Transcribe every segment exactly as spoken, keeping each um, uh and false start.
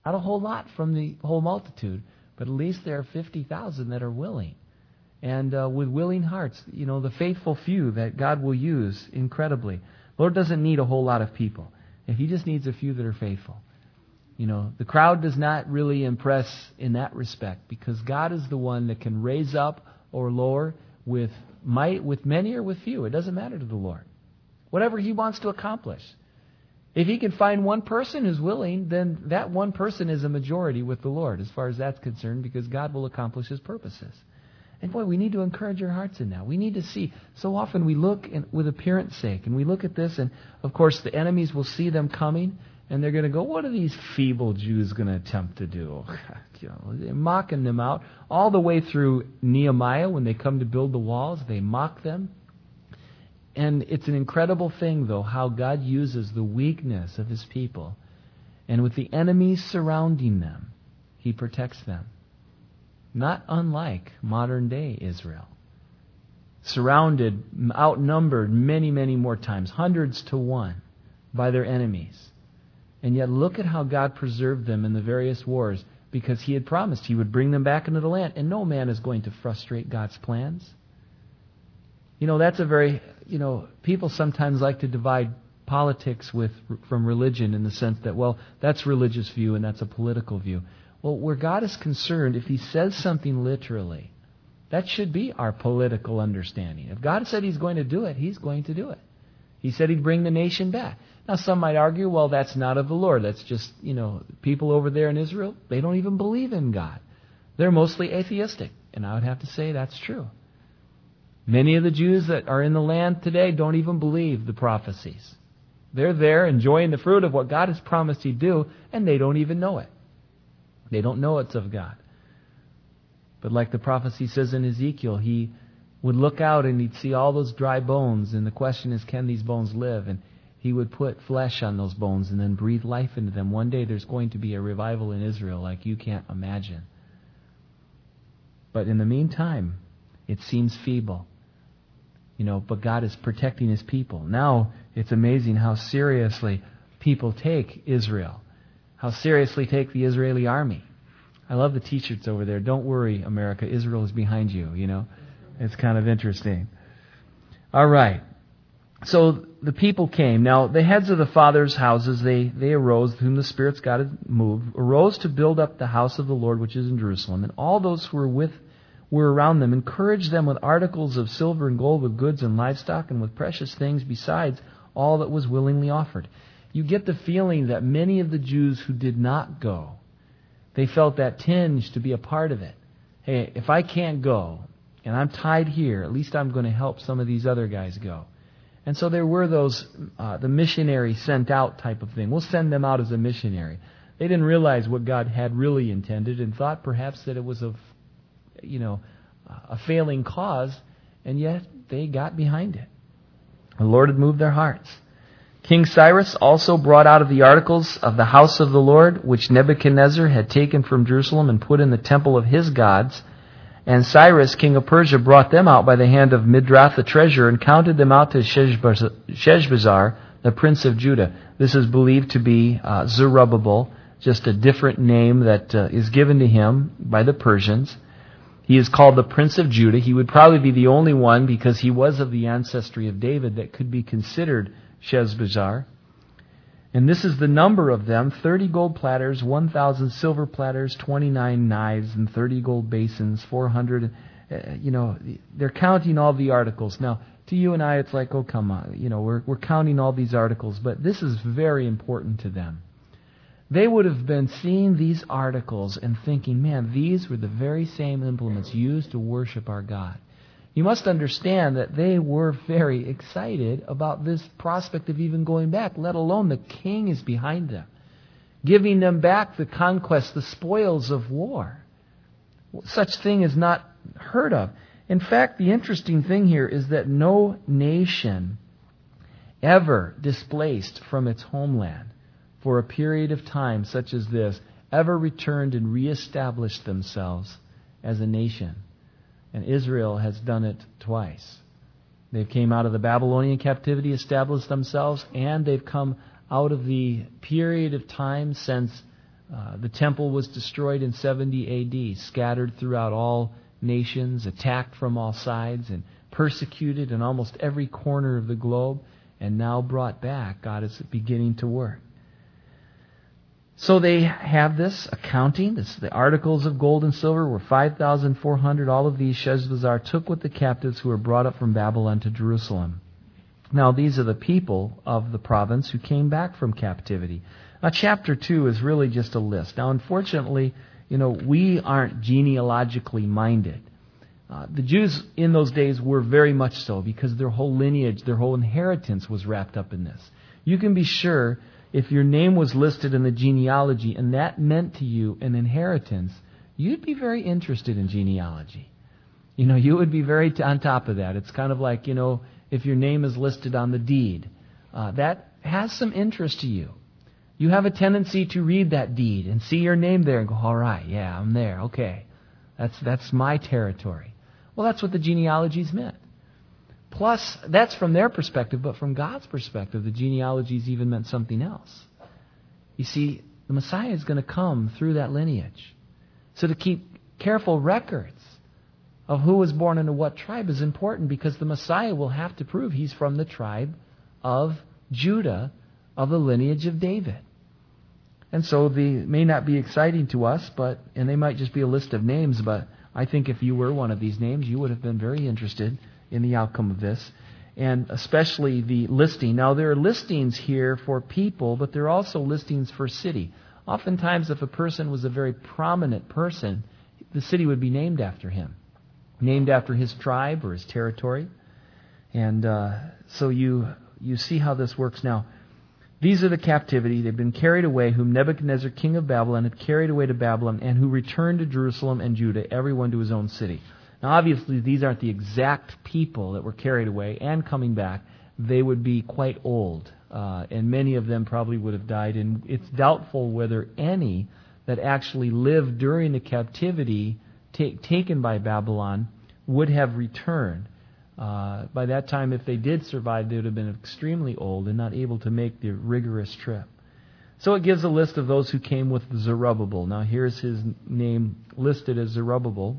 Not a whole lot from the whole multitude, but at least there are fifty thousand that are willing. And uh, with willing hearts, you know, the faithful few that God will use incredibly. The Lord doesn't need a whole lot of people. He just needs a few that are faithful. You know, the crowd does not really impress in that respect, because God is the one that can raise up or lower with might, with many or with few. It doesn't matter to the Lord. Whatever He wants to accomplish. If He can find one person who's willing, then that one person is a majority with the Lord as far as that's concerned, because God will accomplish His purposes. And boy, we need to encourage our hearts in that. We need to see. So often we look in, with appearance sake, and we look at this, and of course the enemies will see them coming, and they're going to go, what are these feeble Jews going to attempt to do? You know, they're mocking them out. All the way through Nehemiah, when they come to build the walls, they mock them. And it's an incredible thing, though, how God uses the weakness of His people. And with the enemies surrounding them, He protects them. Not unlike modern-day Israel. Surrounded, outnumbered many, many more times, hundreds to one, by their enemies. And yet look at how God preserved them in the various wars, because He had promised He would bring them back into the land. And no man is going to frustrate God's plans. You know, that's a very, you know, people sometimes like to divide politics with from religion in the sense that, well, that's religious view and that's a political view. Well, where God is concerned, if He says something literally, that should be our political understanding. If God said He's going to do it, He's going to do it. He said He'd bring the nation back. Now, some might argue, well, that's not of the Lord. That's just, you know, people over there in Israel, they don't even believe in God. They're mostly atheistic. And I would have to say that's true. Many of the Jews that are in the land today don't even believe the prophecies. They're there enjoying the fruit of what God has promised He'd do, and they don't even know it. They don't know it's of God. But like the prophecy says in Ezekiel, He would look out and He'd see all those dry bones, and the question is, can these bones live? And He would put flesh on those bones and then breathe life into them. One day there's going to be a revival in Israel like you can't imagine. But in the meantime, it seems feeble. You know, but God is protecting His people. Now, it's amazing how seriously people take Israel. How seriously take the Israeli army. I love the t-shirts over there. Don't worry, America, Israel is behind you, you know. It's kind of interesting. All right. So the people came. Now, the heads of the fathers' houses, they, they arose, whom the Spirit's God had moved, arose to build up the house of the Lord, which is in Jerusalem. And all those who were with were around them, encouraged them with articles of silver and gold, with goods and livestock, and with precious things besides all that was willingly offered. You get the feeling that many of the Jews who did not go, they felt that tinge to be a part of it. Hey, if I can't go, and I'm tied here, at least I'm going to help some of these other guys go. And so there were those, uh, the missionary sent out type of thing. We'll send them out as a missionary. They didn't realize what God had really intended and thought perhaps that it was a, you know, a failing cause, and yet they got behind it. The Lord had moved their hearts. King Cyrus also brought out of the articles of the house of the Lord, which Nebuchadnezzar had taken from Jerusalem and put in the temple of his gods. And Cyrus, king of Persia, brought them out by the hand of Midrath the treasurer and counted them out to Sheshbazzar, the prince of Judah. This is believed to be uh, Zerubbabel, just a different name that uh, is given to him by the Persians. He is called the Prince of Judah. He would probably be the only one, because he was of the ancestry of David, that could be considered Sheshbazzar. And this is the number of them: thirty gold platters, one thousand silver platters, twenty-nine knives, and thirty gold basins, four hundred. Uh, you know, they're counting all the articles. Now, to you and I, it's like, oh, come on. You know, we're, we're counting all these articles, but this is very important to them. They would have been seeing these articles and thinking, man, these were the very same implements used to worship our God. You must understand that they were very excited about this prospect of even going back, let alone the king is behind them, giving them back the conquest, the spoils of war. Such thing is not heard of. In fact, the interesting thing here is that no nation ever displaced from its homeland for a period of time such as this ever returned and reestablished themselves as a nation. And Israel has done it twice. They came out of the Babylonian captivity, established themselves, and they've come out of the period of time since Uh, the temple was destroyed in seventy A D, scattered throughout all nations, attacked from all sides, and persecuted in almost every corner of the globe, and now brought back. God is beginning to work. So they have this accounting. This, the articles of gold and silver were five thousand four hundred. All of these Sheshbazzar took with the captives who were brought up from Babylon to Jerusalem. Now these are the people of the province who came back from captivity. Now chapter two is really just a list. Now unfortunately, you know, we aren't genealogically minded. Uh, the Jews in those days were very much so, because their whole lineage, their whole inheritance was wrapped up in this. You can be sure if your name was listed in the genealogy and that meant to you an inheritance, you'd be very interested in genealogy. You know, you would be very t- on top of that. It's kind of like, you know, if your name is listed on the deed. Uh, that has some interest to you. You have a tendency to read that deed and see your name there and go, all right, yeah, I'm there, okay. That's that's my territory. Well, that's what the genealogies meant. Plus, that's from their perspective, but from God's perspective, the genealogies even meant something else. You see, the Messiah is going to come through that lineage. So to keep careful records of who was born into what tribe is important, because the Messiah will have to prove he's from the tribe of Judah, of the lineage of David. And so they may not be exciting to us, but and they might just be a list of names, but I think if you were one of these names, you would have been very interested in the outcome of this, and especially the listing. Now, there are listings here for people, but there are also listings for city. Oftentimes, if a person was a very prominent person, the city would be named after him, named after his tribe or his territory. And uh, so you you see how this works now. These are the captivity. They've been carried away, whom Nebuchadnezzar, king of Babylon, had carried away to Babylon, and who returned to Jerusalem and Judah, everyone to his own city. Now, obviously, these aren't the exact people that were carried away and coming back. They would be quite old, uh, and many of them probably would have died. And it's doubtful whether any that actually lived during the captivity ta- taken by Babylon would have returned. Uh, by that time, if they did survive, they would have been extremely old and not able to make the rigorous trip. So it gives a list of those who came with Zerubbabel. Now, here's his name listed as Zerubbabel.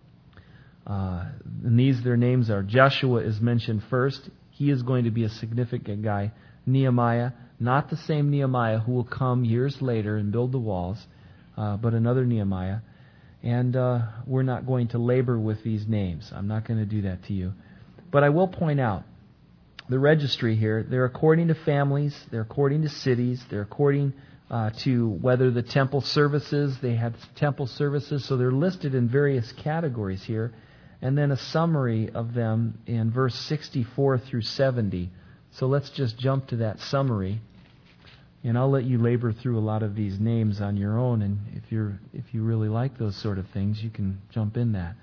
Uh, and these, their names are, Joshua is mentioned first. He is going to be a significant guy. Nehemiah, not the same Nehemiah who will come years later and build the walls, uh, but another Nehemiah. And uh, we're not going to labor with these names. I'm not going to do that to you. But I will point out, the registry here, they're according to families, they're according to cities, they're according uh, to whether the temple services, they had temple services, so they're listed in various categories here. And then a summary of them in verse sixty-four through seventy. So let's just jump to that summary. And I'll let you labor through a lot of these names on your own. And if you're if you really like those sort of things, you can jump in that.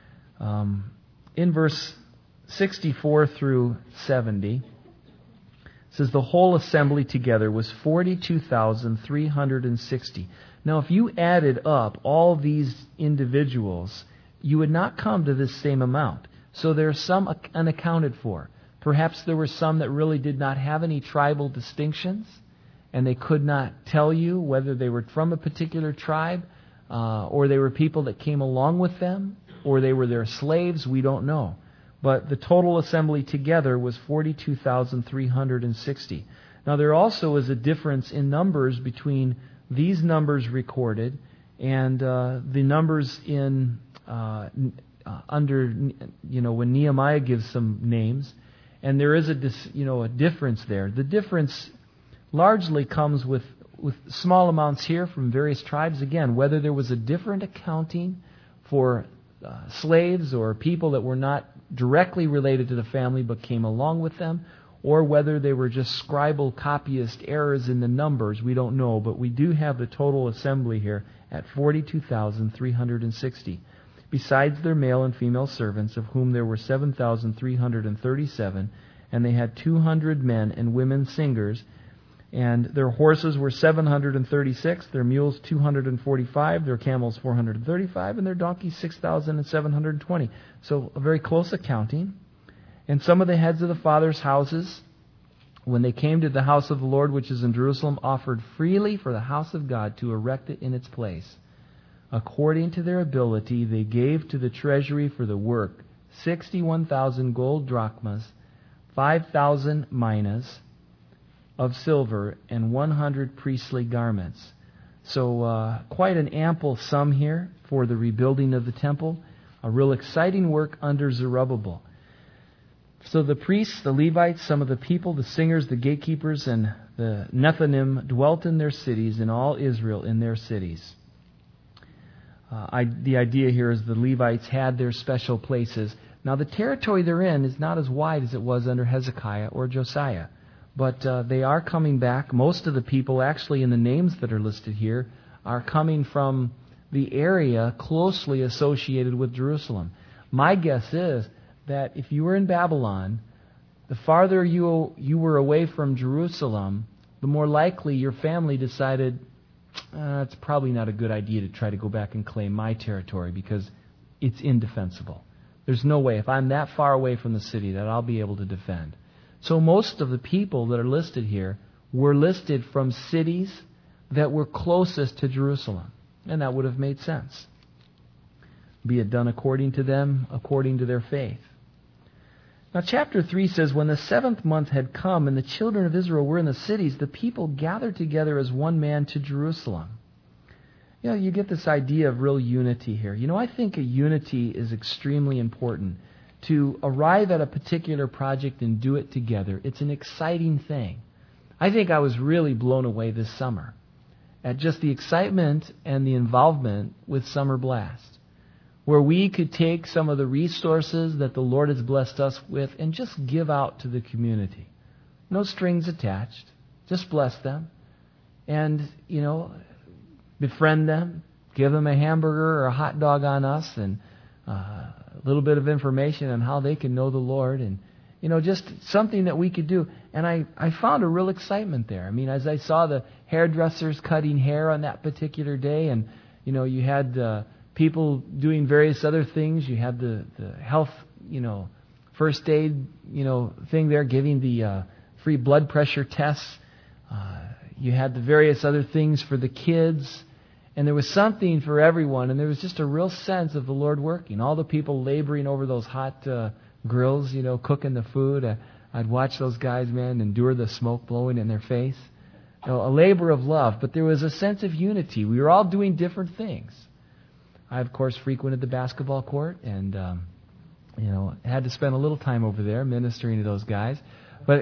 Um, in verse sixty-four through seventy, it says, the whole assembly together was forty-two thousand three hundred sixty. Now, if you added up all these individuals, you would not come to this same amount. So there are some unaccounted for. Perhaps there were some that really did not have any tribal distinctions, and they could not tell you whether they were from a particular tribe, uh, or they were people that came along with them, or they were their slaves. We don't know. But the total assembly together was forty-two thousand three hundred sixty. Now there also is a difference in numbers between these numbers recorded and uh, the numbers in Uh, uh, under, you know, when Nehemiah gives some names, and there is a, dis, you know, a difference there. The difference largely comes with, with small amounts here from various tribes. Again, whether there was a different accounting for uh, slaves or people that were not directly related to the family but came along with them, or whether they were just scribal copyist errors in the numbers, we don't know. But we do have the total assembly here at forty-two thousand three hundred sixty. Besides their male and female servants, of whom there were seven thousand three hundred thirty-seven, and they had two hundred men and women singers, and their horses were seven hundred thirty-six, their mules two hundred forty-five, their camels four hundred thirty-five, and their donkeys six thousand seven hundred twenty. So a very close accounting. And some of the heads of the fathers' houses when they came to the house of the Lord, which is in Jerusalem, offered freely for the house of God to erect it in its place. According to their ability, they gave to the treasury for the work sixty-one thousand gold drachmas, five thousand minas of silver, and one hundred priestly garments. So uh, quite an ample sum here for the rebuilding of the temple. A real exciting work under Zerubbabel. So the priests, the Levites, some of the people, the singers, the gatekeepers, and the Nethinim dwelt in their cities, and all Israel in their cities. Uh, I, the idea here is the Levites had their special places. Now the territory they're in is not as wide as it was under Hezekiah or Josiah. But uh, they are coming back. Most of the people, actually, in the names that are listed here, are coming from the area closely associated with Jerusalem. My guess is that if you were in Babylon, the farther you you were away from Jerusalem, the more likely your family decided, uh, it's probably not a good idea to try to go back and claim my territory because it's indefensible. There's no way, if I'm that far away from the city, that I'll be able to defend. So most of the people that are listed here were listed from cities that were closest to Jerusalem. And that would have made sense. Be it done according to them, according to their faith. Now chapter three says, when the seventh month had come and the children of Israel were in the cities, the people gathered together as one man to Jerusalem. You know, you get this idea of real unity here. You know, I think a unity is extremely important. To arrive at a particular project and do it together, it's an exciting thing. I think I was really blown away this summer at just the excitement and the involvement with Summer Blast, where we could take some of the resources that the Lord has blessed us with and just give out to the community. No strings attached. Just bless them and, you know, befriend them, give them a hamburger or a hot dog on us, and uh, a little bit of information on how they can know the Lord, and, you know, just something that we could do. And I, I found a real excitement there. I mean, as I saw the hairdressers cutting hair on that particular day, and, you know, you had uh, people doing various other things. You had the, the health, you know, first aid, you know, thing there, giving the uh, free blood pressure tests. Uh, you had the various other things for the kids. And there was something for everyone, and there was just a real sense of the Lord working. All the people laboring over those hot uh, grills, you know, cooking the food. Uh, I'd watch those guys, man, endure the smoke blowing in their face. You know, a labor of love, but there was a sense of unity. We were all doing different things. I, of course, frequented the basketball court, and um, you know, had to spend a little time over there ministering to those guys. But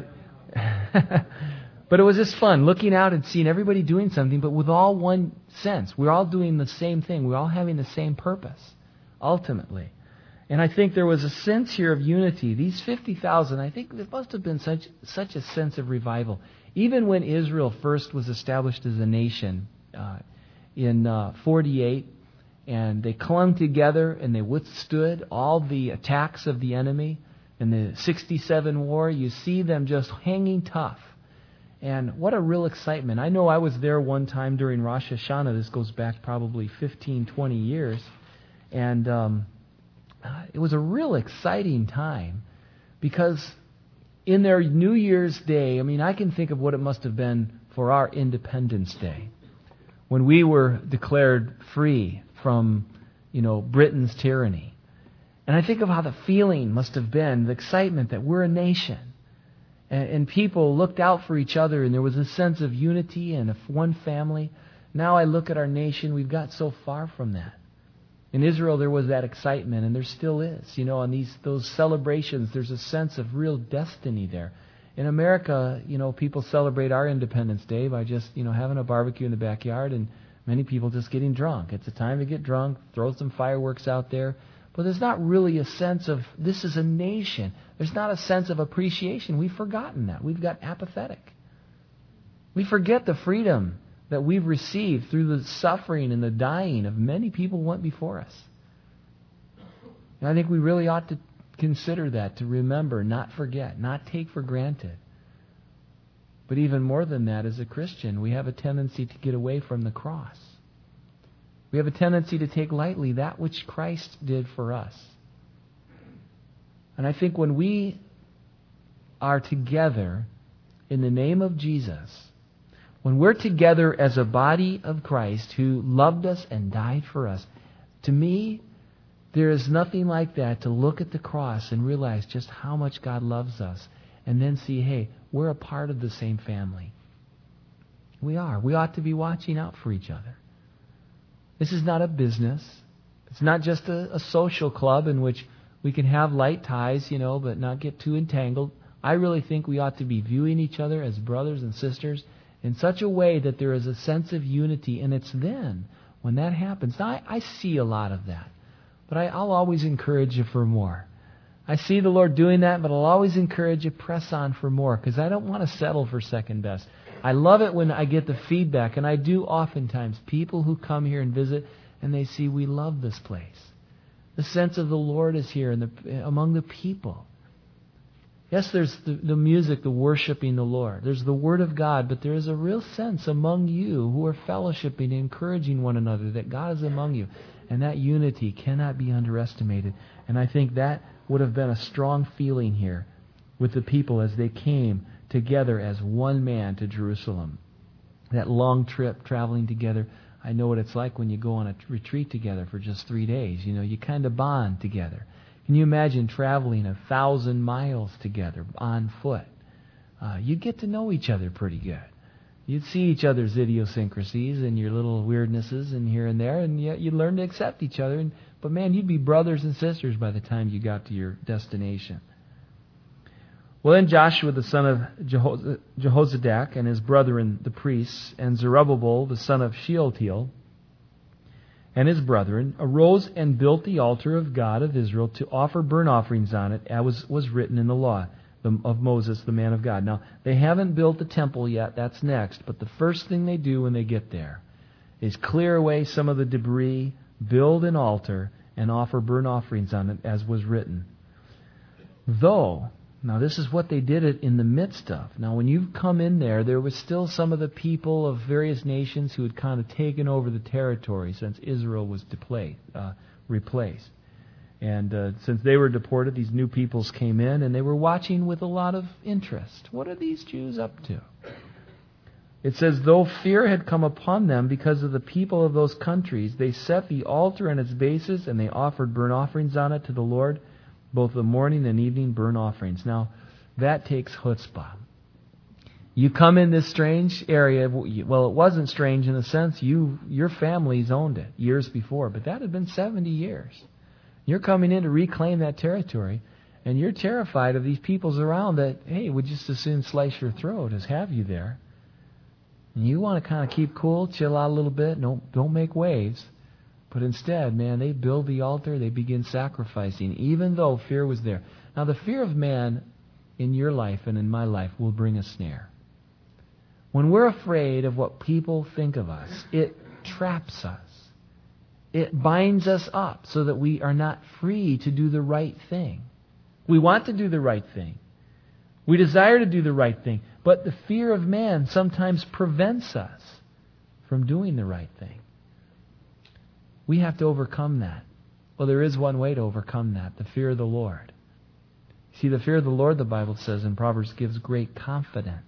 But it was just fun, looking out and seeing everybody doing something, but with all one sense. We're all doing the same thing. We're all having the same purpose, ultimately. And I think there was a sense here of unity. These fifty thousand, I think there must have been such such a sense of revival. Even when Israel first was established as a nation uh, in uh, forty-eight, and they clung together and they withstood all the attacks of the enemy in the sixty-seven war, you see them just hanging tough. And what a real excitement. I know I was there one time during Rosh Hashanah. This goes back probably fifteen, twenty years. And um, it was a real exciting time because in their New Year's Day, I mean, I can think of what it must have been for our Independence Day when we were declared free from, you know, Britain's tyranny. And I think of how the feeling must have been, the excitement that we're a nation. And, and people looked out for each other, and there was a sense of unity and of one family. Now I look at our nation, we've got so far from that. In Israel, there was that excitement, and there still is. You know, on these those celebrations, there's a sense of real destiny there. In America, you know, people celebrate our Independence Day by just, you know, having a barbecue in the backyard, and many people just getting drunk. It's a time to get drunk, throw some fireworks out there. But there's not really a sense of, this is a nation. There's not a sense of appreciation. We've forgotten that. We've got apathetic. We forget the freedom that we've received through the suffering and the dying of many people who went before us. And I think we really ought to consider that, to remember, not forget, not take for granted. But even more than that, as a Christian, we have a tendency to get away from the cross. We have a tendency to take lightly that which Christ did for us. And I think when we are together in the name of Jesus, when we're together as a body of Christ who loved us and died for us, to me, there is nothing like that, to look at the cross and realize just how much God loves us, and then see, hey, we're a part of the same family. We are. We ought to be watching out for each other. This is not a business. It's not just a, a social club in which we can have light ties, you know, but not get too entangled. I really think we ought to be viewing each other as brothers and sisters in such a way that there is a sense of unity. And it's then, when that happens, now I, I see a lot of that. But I, I'll always encourage you for more. I see the Lord doing that, but I'll always encourage you, press on for more, because I don't want to settle for second best. I love it when I get the feedback, and I do oftentimes, people who come here and visit, and they see we love this place. The sense of the Lord is here in the, among the people. Yes, there's the, the music, the worshiping the Lord. There's the Word of God, but there is a real sense among you who are fellowshipping and encouraging one another that God is among you. And that unity cannot be underestimated. And I think that would have been a strong feeling here with the people as they came together as one man to Jerusalem. That long trip, traveling together. I know what it's like when you go on a retreat together for just three days. You know, you kind of bond together. Can you imagine traveling a thousand miles together on foot? Uh, you get to know each other pretty good. You'd see each other's idiosyncrasies and your little weirdnesses and here and there, and yet you'd learn to accept each other. And, but man, you'd be brothers and sisters by the time you got to your destination. Well, then Joshua the son of Jeho- Jehozadak and his brethren the priests, and Zerubbabel the son of Shealtiel and his brethren, arose and built the altar of God of Israel to offer burnt offerings on it, as was, was written in the law of Moses, the man of God. Now, they haven't built the temple yet. That's next. But the first thing they do when they get there is clear away some of the debris, build an altar, and offer burnt offerings on it, as was written. Though, now this is what they did it in the midst of. Now, when you come in there, there was still some of the people of various nations who had kind of taken over the territory since Israel was deplaced, uh, replaced. And uh, since they were deported, these new peoples came in, and they were watching with a lot of interest. What are these Jews up to? It says, though fear had come upon them because of the people of those countries, they set the altar and its bases, and they offered burnt offerings on it to the Lord, both the morning and evening burnt offerings. Now, that takes chutzpah. You come in this strange area. Well, it wasn't strange in the sense you your families owned it years before, but that had been seventy years. You're coming in to reclaim that territory, and you're terrified of these peoples around that, hey, would just as soon slice your throat as have you there. And you want to kind of keep cool, chill out a little bit, don't, don't make waves. But instead, man, they build the altar, they begin sacrificing, even though fear was there. Now, the fear of man in your life and in my life will bring a snare. When we're afraid of what people think of us, it traps us. It binds us up so that we are not free to do the right thing. We want to do the right thing. We desire to do the right thing. But the fear of man sometimes prevents us from doing the right thing. We have to overcome that. Well, there is one way to overcome that, the fear of the Lord. See, the fear of the Lord, the Bible says in Proverbs, gives great confidence.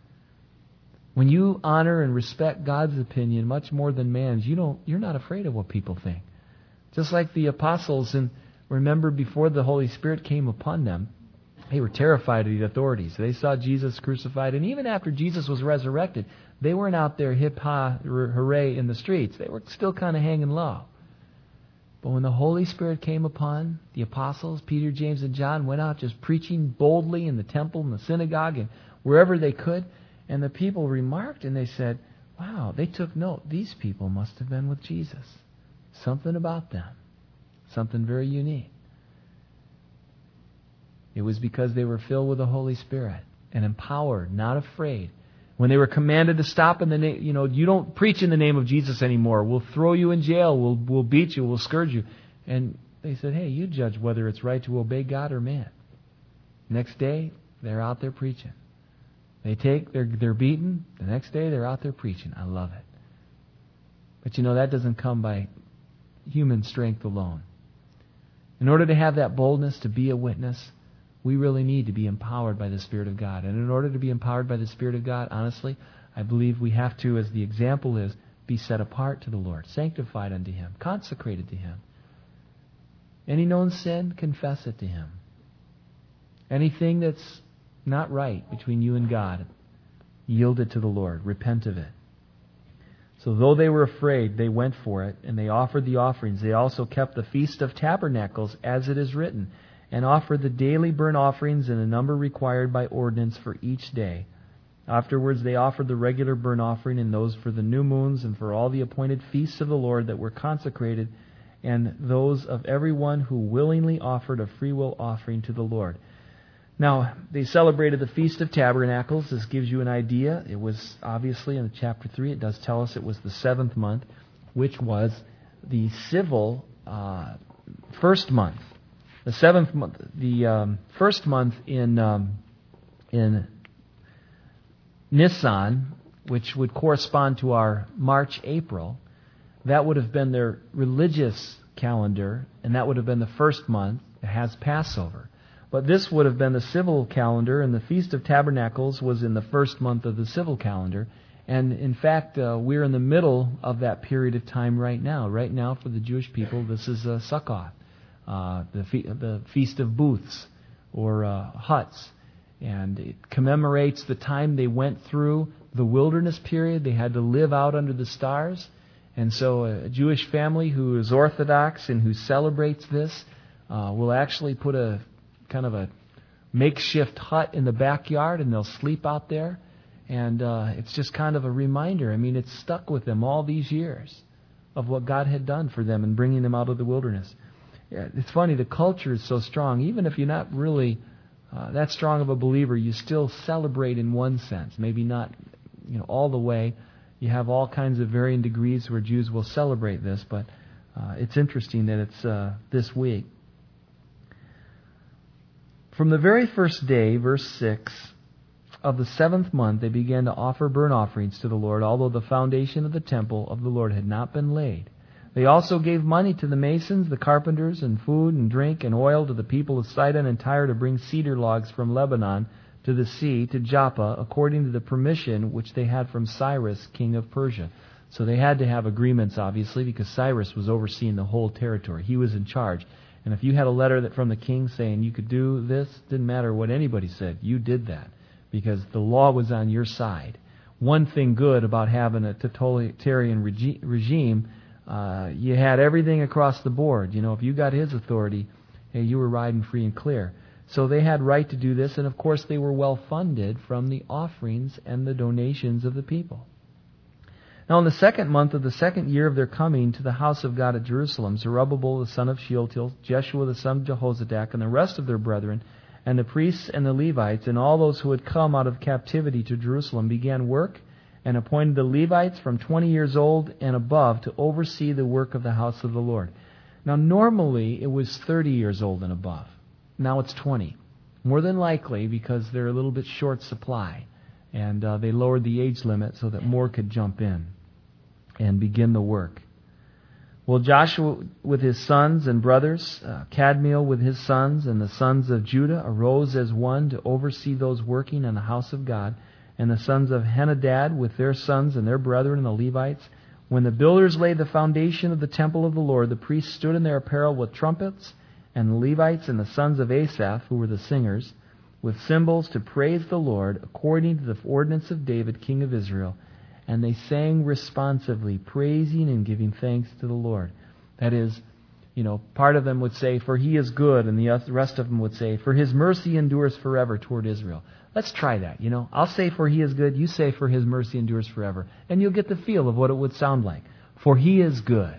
When you honor and respect God's opinion much more than man's, you don't, you're not afraid of what people think. Just like the apostles, and remember before the Holy Spirit came upon them, they were terrified of the authorities. They saw Jesus crucified, and even after Jesus was resurrected, they weren't out there hip-ha, hooray in the streets. They were still kind of hanging low. But when the Holy Spirit came upon the apostles, Peter, James, and John went out just preaching boldly in the temple, in the synagogue, and wherever they could. And the people remarked, and they said, wow, they took note. These people must have been with Jesus. Something about them. Something very unique. It was because they were filled with the Holy Spirit and empowered, not afraid. When they were commanded to stop in the name, you know, you don't preach in the name of Jesus anymore. We'll throw you in jail. We'll, we'll beat you. We'll scourge you. And they said, hey, you judge whether it's right to obey God or man. Next day, they're out there preaching. They take, they're, they're beaten. The next day, they're out there preaching. I love it. But you know, that doesn't come by human strength alone. In order to have that boldness to be a witness, We really need to be empowered by the Spirit of God. And in order to be empowered by the Spirit of God, honestly, I believe we have to, as the example is, be set apart to the Lord, sanctified unto Him, consecrated to Him. Any known sin, confess it to Him. Anything that's not right between you and God, yield it to the Lord. Repent of it. So though they were afraid, they went for it, and they offered the offerings. They also kept the Feast of Tabernacles, as it is written, and offered the daily burnt offerings in the number required by ordinance for each day. Afterwards they offered the regular burnt offering and those for the new moons and for all the appointed feasts of the Lord that were consecrated, and those of everyone who willingly offered a freewill offering to the Lord. Now, they celebrated the Feast of Tabernacles. This gives you an idea. It was obviously in chapter three, it does tell us it was the seventh month, which was the civil uh, first month. The seventh month, the um, first month in um, in Nisan, which would correspond to our March, April, that would have been their religious calendar, and that would have been the first month that has Passover. But this would have been the civil calendar, and the Feast of Tabernacles was in the first month of the civil calendar. And in fact, uh, we're in the middle of that period of time right now. Right now, for the Jewish people, this is uh, Sukkot, uh, the, fe- the Feast of Booths, or uh, huts. And it commemorates the time they went through the wilderness period. They had to live out under the stars. And so a Jewish family who is Orthodox and who celebrates this uh, will actually put a kind of a makeshift hut in the backyard, and they'll sleep out there. And uh, it's just kind of a reminder. I mean, it's stuck with them all these years of what God had done for them in bringing them out of the wilderness. Yeah, it's funny, the culture is so strong. Even if you're not really uh, that strong of a believer, you still celebrate in one sense. Maybe not, you know, all the way. You have all kinds of varying degrees where Jews will celebrate this, but uh, it's interesting that it's uh, this week. From the very first day, verse six, of the seventh month, they began to offer burnt offerings to the Lord, although the foundation of the temple of the Lord had not been laid. They also gave money to the masons, the carpenters, and food and drink and oil to the people of Sidon and Tyre to bring cedar logs from Lebanon to the sea, to Joppa, according to the permission which they had from Cyrus, king of Persia. So they had to have agreements, obviously, because Cyrus was overseeing the whole territory. He was in charge. And if you had a letter that from the king saying you could do this, didn't matter what anybody said, you did that because the law was on your side. One thing good about having a totalitarian regi- regime, uh, you had everything across the board. You know, if you got his authority, hey, you were riding free and clear. So they had right to do this, and of course they were well funded from the offerings and the donations of the people. Now in the second month of the second year of their coming to the house of God at Jerusalem, Zerubbabel the son of Shealtiel, Jeshua the son of Jehozadak, and the rest of their brethren, and the priests and the Levites, and all those who had come out of captivity to Jerusalem, began work, and appointed the Levites from twenty years old and above to oversee the work of the house of the Lord. Now normally it was thirty years old and above. Now it's twenty. More than likely because they're a little bit short supply. And uh, they lowered the age limit so that more could jump in and begin the work. Well, Joshua with his sons and brothers, uh, Kadmiel with his sons, and the sons of Judah arose as one to oversee those working in the house of God, and the sons of Henadad with their sons and their brethren, the Levites. When the builders laid the foundation of the temple of the Lord, the priests stood in their apparel with trumpets, and the Levites and the sons of Asaph, who were the singers, with cymbals to praise the Lord, according to the ordinance of David, king of Israel. And they sang responsively, praising and giving thanks to the Lord. That is, you know, part of them would say, for he is good, and the rest of them would say, for his mercy endures forever toward Israel. Let's try that, you know. I'll say for he is good, you say for his mercy endures forever. And you'll get the feel of what it would sound like. For he is good.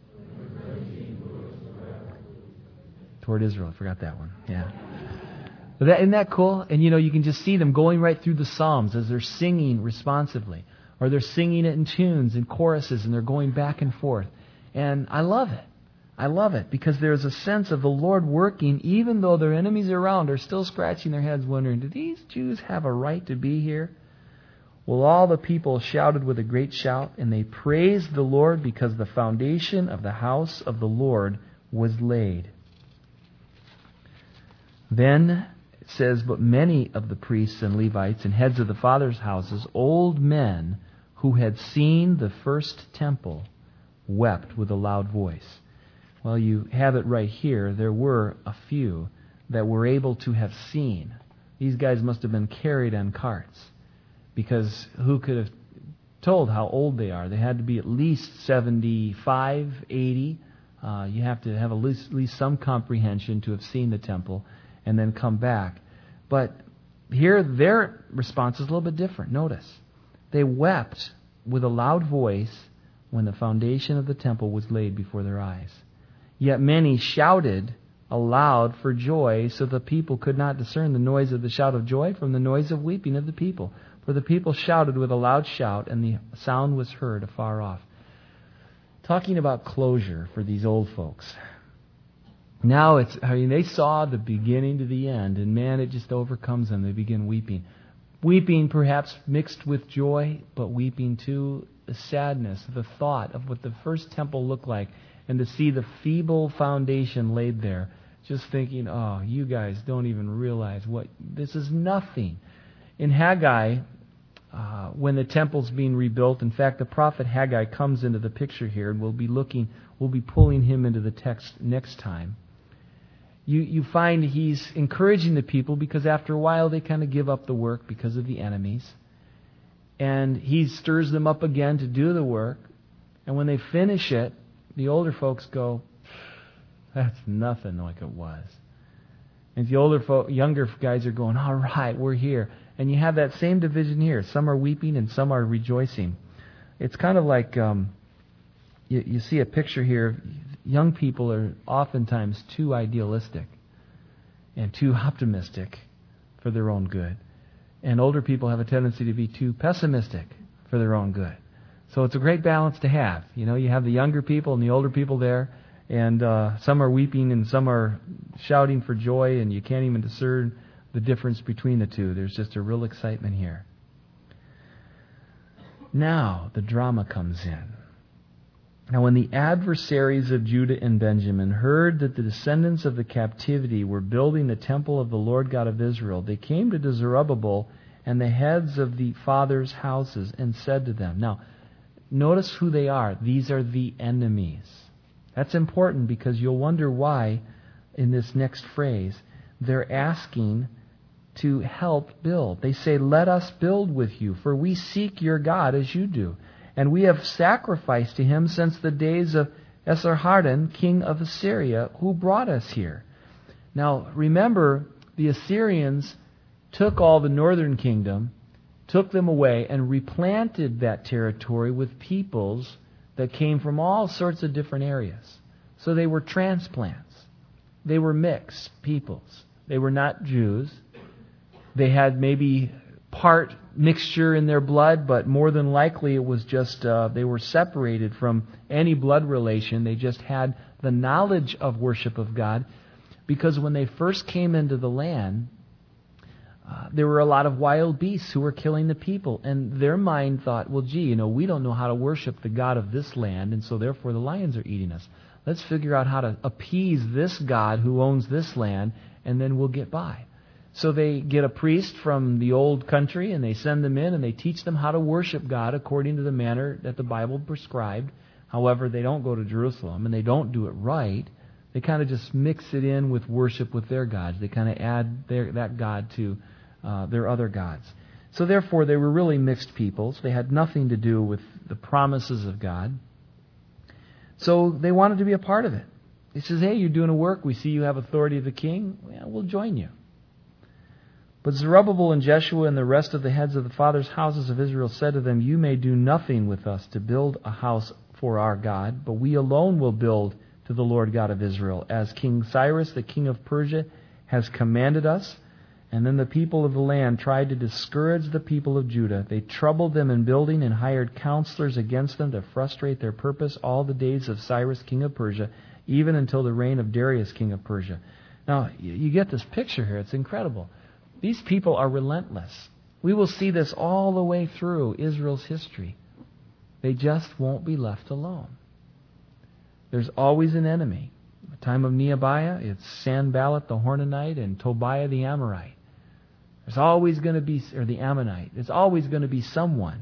Toward Israel. I forgot that one. Yeah. But that, isn't that cool? And you know, you can just see them going right through the Psalms as they're singing responsively. Or they're singing it in tunes and choruses, and they're going back and forth. And I love it. I love it because there's a sense of the Lord working, even though their enemies around are still scratching their heads wondering, do these Jews have a right to be here? Well, all the people shouted with a great shout, and they praised the Lord because the foundation of the house of the Lord was laid. Then it says, but many of the priests and Levites and heads of the fathers' houses, old men who had seen the first temple, wept with a loud voice. Well, you have it right here. There were a few that were able to have seen. These guys must have been carried on carts, because who could have told how old they are? They had to be at least seventy-five, eighty. Uh, you have to have at least, at least some comprehension to have seen the temple and then come back. But here their response is a little bit different. Notice, they wept with a loud voice when the foundation of the temple was laid before their eyes. Yet many shouted aloud for joy, so the people could not discern the noise of the shout of joy from the noise of weeping of the people. For the people shouted with a loud shout, and the sound was heard afar off. Talking about closure for these old folks. Now it's, I mean, they saw the beginning to the end, and man, it just overcomes them. They begin weeping. Weeping perhaps mixed with joy, but weeping too, the sadness, the thought of what the first temple looked like, and to see the feeble foundation laid there. Just thinking, oh, you guys don't even realize what, this is nothing. In Haggai, uh, when the temple's being rebuilt, in fact, the prophet Haggai comes into the picture here, and we'll be looking, we'll be pulling him into the text next time. You, you find he's encouraging the people because after a while they kind of give up the work because of the enemies. And he stirs them up again to do the work. And when they finish it, the older folks go, that's nothing like it was. And the older folk, younger guys are going, all right, we're here. And you have that same division here. Some are weeping and some are rejoicing. It's kind of like um, you, you see a picture here. Young people are oftentimes too idealistic and too optimistic for their own good. And older people have a tendency to be too pessimistic for their own good. So it's a great balance to have. You know, you have the younger people and the older people there, and uh, some are weeping and some are shouting for joy, and you can't even discern the difference between the two. There's just a real excitement here. Now the drama comes in. Now when the adversaries of Judah and Benjamin heard that the descendants of the captivity were building the temple of the Lord God of Israel, they came to Zerubbabel and the heads of the fathers' houses and said to them. Now, notice who they are. These are the enemies. That's important because you'll wonder why in this next phrase they're asking to help build. They say, let us build with you, for we seek your God as you do. And we have sacrificed to him since the days of Esarhaddon, king of Assyria, who brought us here. Now, remember, the Assyrians took all the northern kingdom, took them away, and replanted that territory with peoples that came from all sorts of different areas. So they were transplants. They were mixed peoples. They were not Jews. They had maybe part mixture in their blood, but more than likely it was just uh, they were separated from any blood relation. They just had the knowledge of worship of God, because when they first came into the land, uh, there were a lot of wild beasts who were killing the people, and their mind thought, well, gee, you know, we don't know how to worship the God of this land, and so therefore the lions are eating us. Let's figure out how to appease this God who owns this land, and then we'll get by. So they get a priest from the old country, and they send them in, and they teach them how to worship God according to the manner that the Bible prescribed. However, they don't go to Jerusalem, and they don't do it right. They kind of just mix it in with worship with their gods. They kind of add their, that God to uh, their other gods. So therefore, they were really mixed peoples. They had nothing to do with the promises of God. So they wanted to be a part of it. He says, hey, you're doing a work. We see you have authority of the king. Well, we'll join you. But Zerubbabel and Jeshua and the rest of the heads of the fathers' houses of Israel said to them, you may do nothing with us to build a house for our God, but we alone will build to the Lord God of Israel, as King Cyrus, the king of Persia, has commanded us. And then the people of the land tried to discourage the people of Judah. They troubled them in building and hired counselors against them to frustrate their purpose all the days of Cyrus, king of Persia, even until the reign of Darius, king of Persia. Now, you get this picture here. It's incredible. These people are relentless. We will see this all the way through Israel's history. They just won't be left alone. There's always an enemy. In the time of Nehemiah, it's Sanballat the Horonite and Tobiah the Amorite. There's always going to be, or the Ammonite, there's always going to be someone.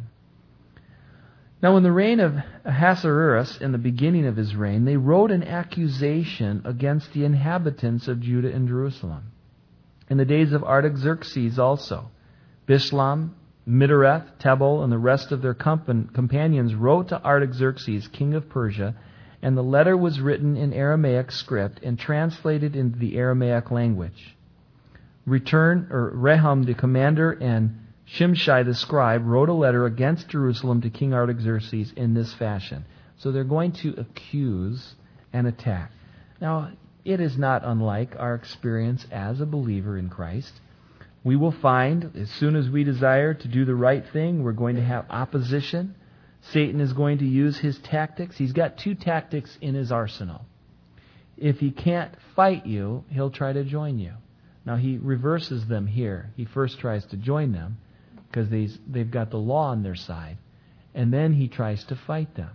Now, in the reign of Ahasuerus, in the beginning of his reign, they wrote an accusation against the inhabitants of Judah and Jerusalem. In the days of Artaxerxes also, Bishlam, Midareth, Tebel, and the rest of their compan- companions wrote to Artaxerxes, king of Persia, and the letter was written in Aramaic script and translated into the Aramaic language. Return, or Rehum the commander and Shimshai the scribe wrote a letter against Jerusalem to King Artaxerxes in this fashion. So they're going to accuse and attack. Now, it is not unlike our experience as a believer in Christ. We will find, as soon as we desire to do the right thing, we're going to have opposition. Satan is going to use his tactics. He's got two tactics in his arsenal. If he can't fight you, he'll try to join you. Now, he reverses them here. He first tries to join them because they've got the law on their side. And then he tries to fight them.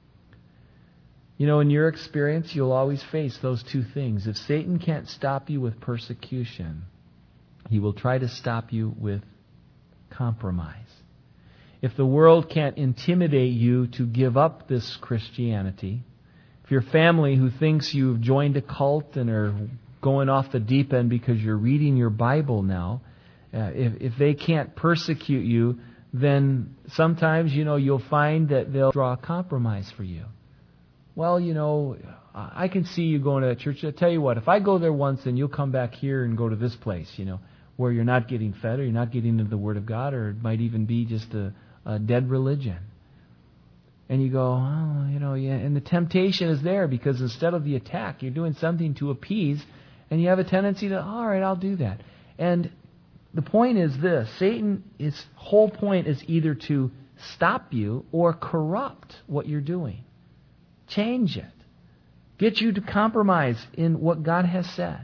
You know, in your experience, you'll always face those two things. If Satan can't stop you with persecution, he will try to stop you with compromise. If the world can't intimidate you to give up this Christianity, if your family who thinks you've joined a cult and are going off the deep end because you're reading your Bible now, uh, if, if they can't persecute you, then sometimes, you know, you'll find that they'll draw a compromise for you. Well, you know, I can see you going to that church. I'll tell you what, if I go there once, then you'll come back here and go to this place, you know, where you're not getting fed or you're not getting into the Word of God, or it might even be just a, a dead religion. And you go, oh, you know, yeah, and the temptation is there because instead of the attack, you're doing something to appease, and you have a tendency to, all right, I'll do that. And the point is this, Satan, his whole point is either to stop you or corrupt what you're doing. Change it. Get you to compromise in what God has said.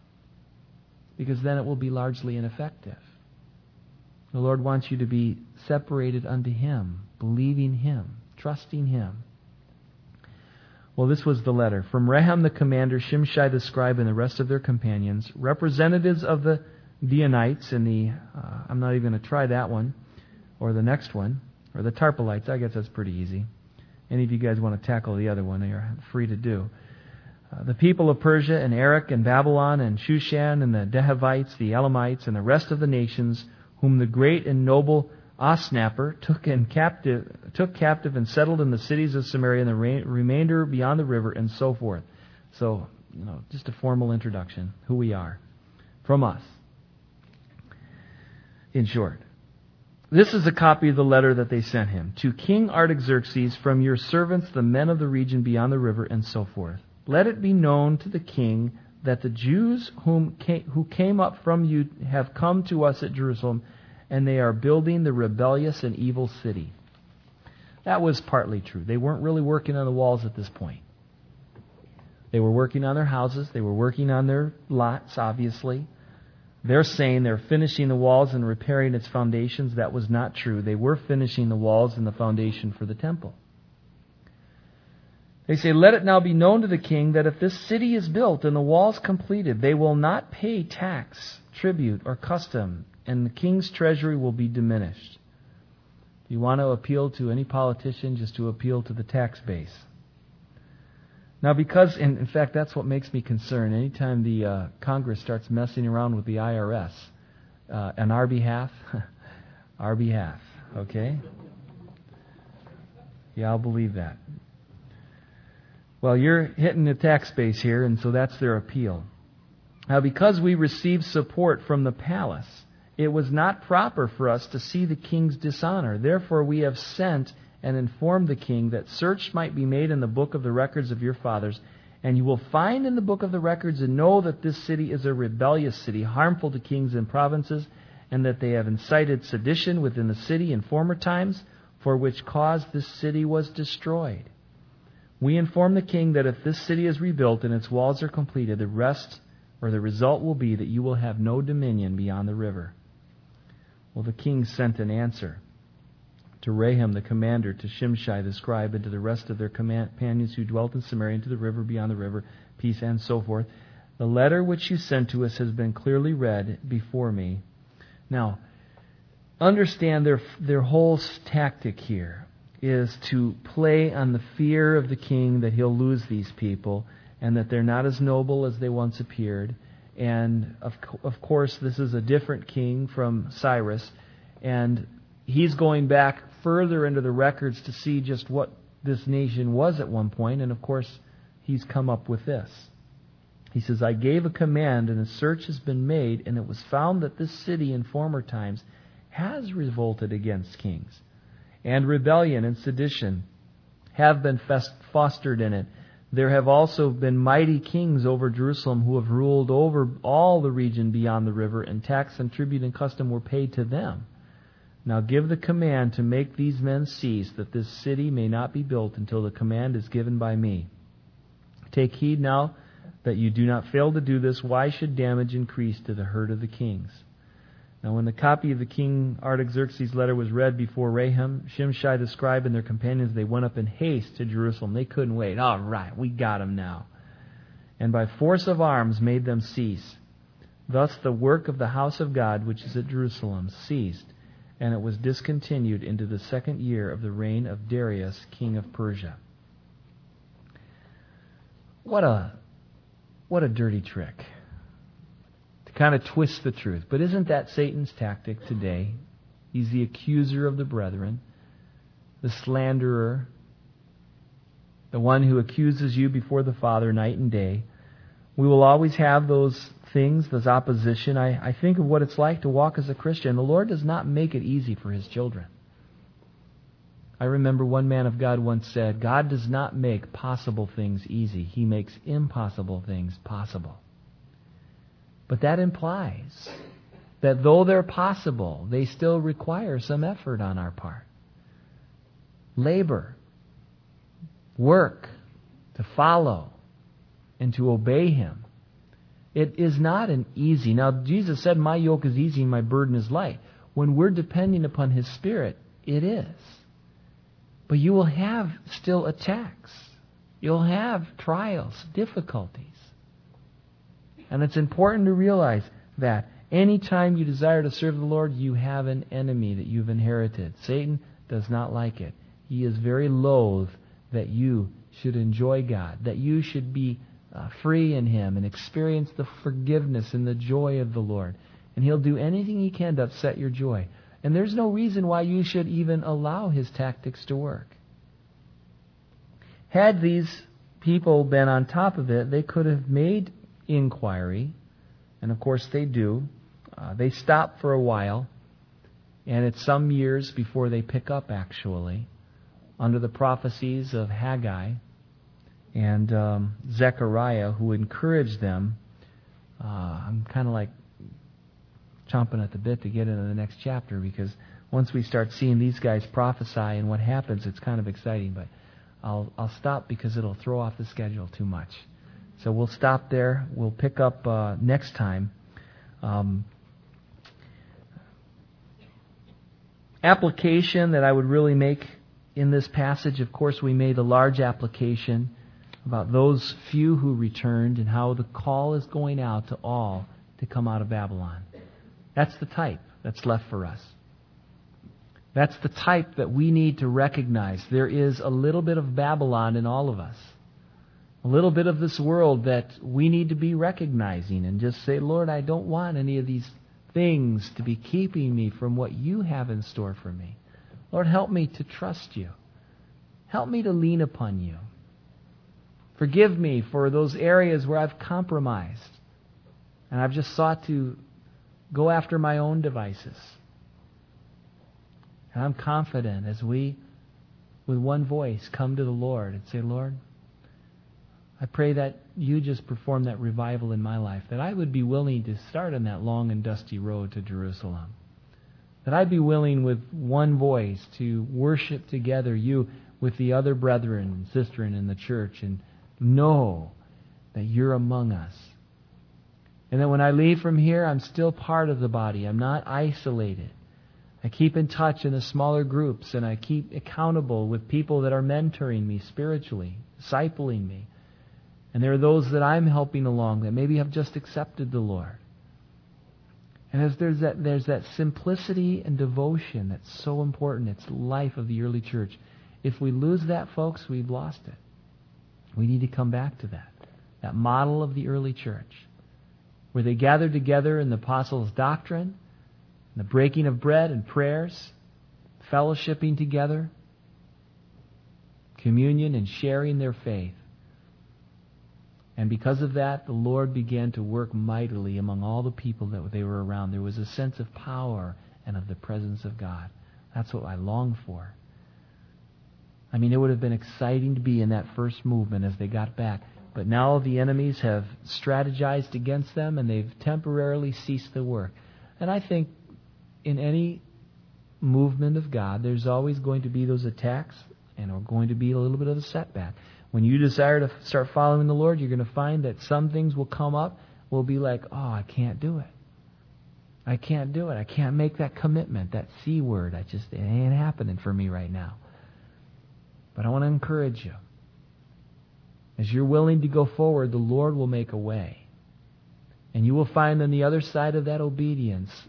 Because then it will be largely ineffective. The Lord wants you to be separated unto Him, believing Him, trusting Him. Well, this was the letter. From Rehum the commander, Shimshai the scribe, and the rest of their companions, representatives of the Dianites and the, uh, I'm not even going to try that one, or the next one, or the Tarpelites. I guess that's pretty easy. Any of you guys want to tackle the other one, you're free to do. Uh, the people of Persia and Erech and Babylon and Shushan and the Dehavites, the Elamites, and the rest of the nations whom the great and noble Osnapper took in captive, took captive and settled in the cities of Samaria and the re- remainder beyond the river, and so forth. So, you know, just a formal introduction, who we are, from us. In short, this is a copy of the letter that they sent him. To King Artaxerxes, from your servants, the men of the region beyond the river, and so forth. Let it be known to the king that the Jews whom came, who came up from you have come to us at Jerusalem, and they are building the rebellious and evil city. That was partly true. They weren't really working on the walls at this point. They were working on their houses. They were working on their lots, obviously. They're saying they're finishing the walls and repairing its foundations. That was not true. They were finishing the walls and the foundation for the temple. They say, let it now be known to the king that if this city is built and the walls completed, they will not pay tax, tribute, or custom, and the king's treasury will be diminished. If you want to appeal to any politician, just to appeal to the tax base. Now, because, and in fact, that's what makes me concerned. Anytime the uh, Congress starts messing around with the I R S, uh, on our behalf, our behalf, okay? Yeah, I'll believe that. Well, you're hitting the tax base here, and so that's their appeal. Now, because we received support from the palace, it was not proper for us to see the king's dishonor. Therefore, we have sent and informed the king that search might be made in the book of the records of your fathers, and you will find in the book of the records and know that this city is a rebellious city, harmful to kings and provinces, and that they have incited sedition within the city in former times, for which cause this city was destroyed. We inform the king that if this city is rebuilt and its walls are completed, the rest or the result will be that you will have no dominion beyond the river. Well, the king sent an answer to Rehum the commander, to Shimshai the scribe, and to the rest of their companions who dwelt in Samaria, and to the river beyond the river, peace, and so forth. The letter which you sent to us has been clearly read before me. Now, understand their their whole tactic here is to play on the fear of the king that he'll lose these people and that they're not as noble as they once appeared. And of of course, this is a different king from Cyrus, and he's going back further into the records to see just what this nation was at one point, and of course, he's come up with this. He says, I gave a command, and a search has been made, and it was found that this city in former times has revolted against kings, and rebellion and sedition have been fest- fostered in it. There have also been mighty kings over Jerusalem who have ruled over all the region beyond the river, and tax and tribute and custom were paid to them. Now give the command to make these men cease, that this city may not be built until the command is given by me. Take heed now that you do not fail to do this. Why should damage increase to the hurt of the kings? Now when the copy of the king Artaxerxes' letter was read before Raham, Shimshai the scribe and their companions, they went up in haste to Jerusalem. They couldn't wait. All right, we got him now. And by force of arms made them cease. Thus the work of the house of God, which is at Jerusalem, ceased, and it was discontinued into the second year of the reign of Darius, king of Persia. What a what a dirty trick. Kind of twist the truth. But isn't that Satan's tactic today? He's the accuser of the brethren, the slanderer, the one who accuses you before the Father night and day. We will always have those things, those opposition. I, I think of what it's like to walk as a Christian. The Lord does not make it easy for His children. I remember one man of God once said, God does not make possible things easy. He makes impossible things possible. But that implies that though they're possible, they still require some effort on our part. Labor, work, to follow, and to obey Him. It is not an easy. Now, Jesus said, my yoke is easy and my burden is light. When we're depending upon His Spirit, it is. But you will have still attacks. You'll have trials, difficulties. And it's important to realize that anytime you desire to serve the Lord, you have an enemy that you've inherited. Satan does not like it. He is very loath that you should enjoy God, that you should be uh, free in Him and experience the forgiveness and the joy of the Lord. And he'll do anything he can to upset your joy. And there's no reason why you should even allow his tactics to work. Had these people been on top of it, they could have made inquiry, and of course they do. Uh, they stop for a while, and it's some years before they pick up, actually, under the prophecies of Haggai and um, Zechariah, who encouraged them. Uh, I'm kind of like chomping at the bit to get into the next chapter, because once we start seeing these guys prophesy and what happens, it's kind of exciting. But I'll I'll stop because it'll throw off the schedule too much. So we'll stop there. We'll pick up uh, next time. Um, application that I would really make in this passage, of course, we made a large application about those few who returned and how the call is going out to all to come out of Babylon. That's the type that's left for us. That's the type that we need to recognize. There is a little bit of Babylon in all of us. A little bit of this world that we need to be recognizing and just say, Lord, I don't want any of these things to be keeping me from what you have in store for me. Lord, help me to trust you. Help me to lean upon you. Forgive me for those areas where I've compromised and I've just sought to go after my own devices. And I'm confident as we, with one voice, come to the Lord and say, Lord, I pray that you just perform that revival in my life, that I would be willing to start on that long and dusty road to Jerusalem. That I'd be willing with one voice to worship together you with the other brethren and sistren in the church and know that you're among us. And that when I leave from here, I'm still part of the body. I'm not isolated. I keep in touch in the smaller groups, and I keep accountable with people that are mentoring me spiritually, discipling me. And there are those that I'm helping along that maybe have just accepted the Lord. And as there's that there's that simplicity and devotion that's so important. It's the life of the early church. If we lose that, folks, we've lost it. We need to come back to that. That model of the early church, where they gathered together in the apostles' doctrine, in the breaking of bread and prayers, fellowshipping together, communion and sharing their faith. And because of that, the Lord began to work mightily among all the people that they were around. There was a sense of power and of the presence of God. That's what I long for. I mean, it would have been exciting to be in that first movement as they got back. But now the enemies have strategized against them and they've temporarily ceased the work. And I think in any movement of God, there's always going to be those attacks and are going to be a little bit of a setback. When you desire to start following the Lord, you're going to find that some things will come up, will be like, oh, I can't do it. I can't do it. I can't make that commitment, that C word. I just, it ain't happening for me right now. But I want to encourage you. As you're willing to go forward, the Lord will make a way. And you will find on the other side of that obedience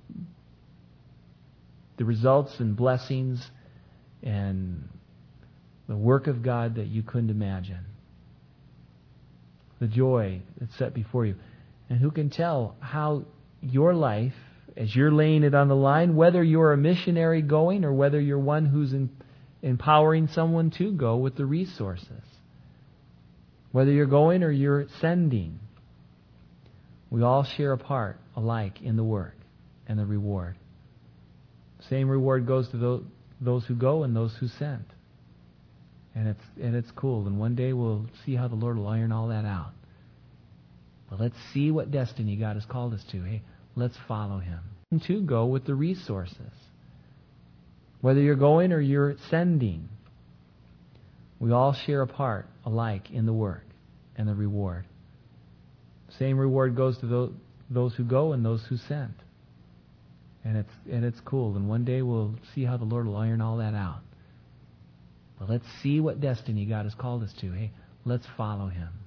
the results and blessings and the work of God that you couldn't imagine. The joy that's set before you. And who can tell how your life, as you're laying it on the line, whether you're a missionary going or whether you're one who's in, empowering someone to go with the resources. Whether you're going or you're sending, we all share a part alike in the work and the reward. Same reward goes to those, those who go and those who send. And it's and it's cool. And one day we'll see how the Lord will iron all that out. But let's see what destiny God has called us to. Hey, let's follow Him. And to go with the resources. Whether you're going or you're sending, we all share a part alike in the work and the reward. Same reward goes to those, those who go and those who send. And it's and it's cool. And one day we'll see how the Lord will iron all that out. But let's see what destiny God has called us to. Hey, let's follow Him.